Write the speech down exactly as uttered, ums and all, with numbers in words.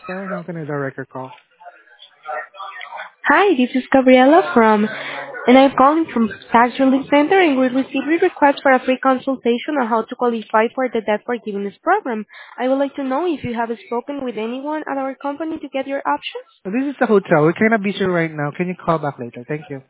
Sir, how can I direct your call? Hi, this is Gabriela from, and I'm calling from Tax Relief Center, and we received a request for a free consultation on how to qualify for the debt forgiveness program. I would like to know if you have spoken with anyone at our company to get your options. So this is the hotel. We cannot be sure right now. Can you call back later? Thank you.